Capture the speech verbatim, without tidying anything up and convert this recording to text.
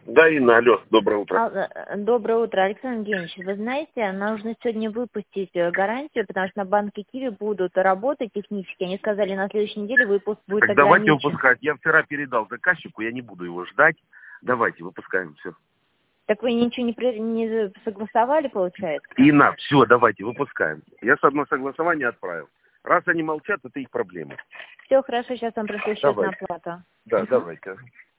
Да, Инна, алло, доброе утро. А, Доброе утро, Александр Евгеньевич. Вы знаете, нам нужно сегодня выпустить гарантию, потому что на банке Киви будут работать технически. Они сказали, на следующей неделе выпуск будет Так давайте ограничен. выпускать. Я вчера передал заказчику, я не буду его ждать. Давайте, выпускаем все. Так вы ничего не, при- не согласовали, получается? Инна, все, давайте, выпускаем. Я с одно согласование отправил. Раз они молчат, это их проблема. Все хорошо, сейчас вам пришлю счет на Давайте. оплату. Да, Мгм. давайте.